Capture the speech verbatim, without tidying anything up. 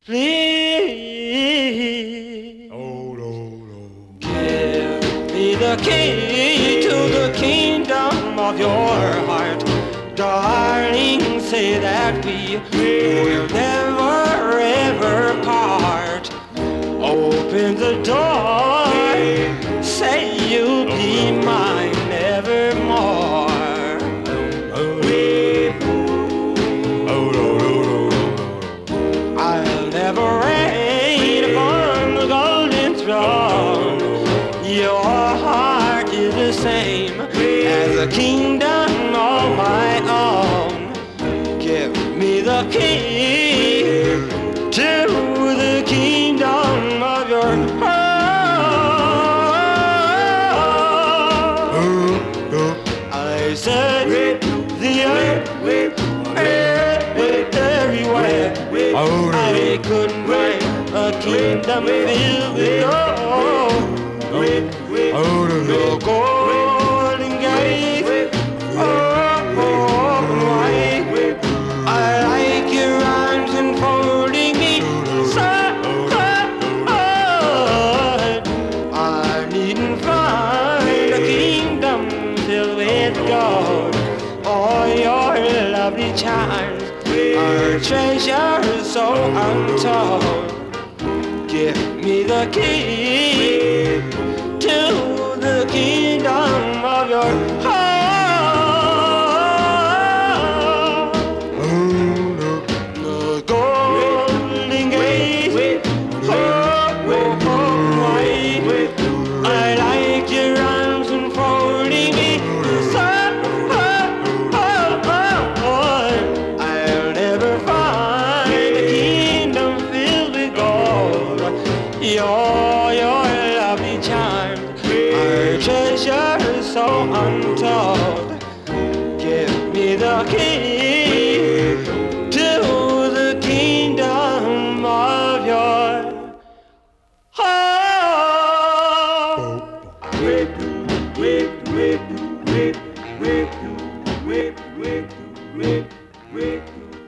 Please Oh, no, no. give me the key to the kingdom of your heart. Darling, say that we will never ever part. Open the door, say you'll be mine evermore. Oh, no, no, no, no. I'll never reign upon the golden throne. Your heart is the same as a kingdom of my own. Give me the key to the kingdom of your heart. I said the earth everywhere. Oh, no. I couldn't find a kingdom filled with gold. Oh, no, The no. golden gate, open wide. I like your arms enfolding me so hard. I needn't find a kingdom filled with gold. All your lovely charms are treasures so untold. Give me the key to the kingdom of your heart. Oh, no. The golden gate, oh, oh, wide. I like your arms enfolding me so I'll never find a kingdom filled with gold. Your, your lovely charms are treasures so untold. Give me the key to the kingdom of your heart. Whip, whip, whip, whip, whip, whip, whip, whip, whip.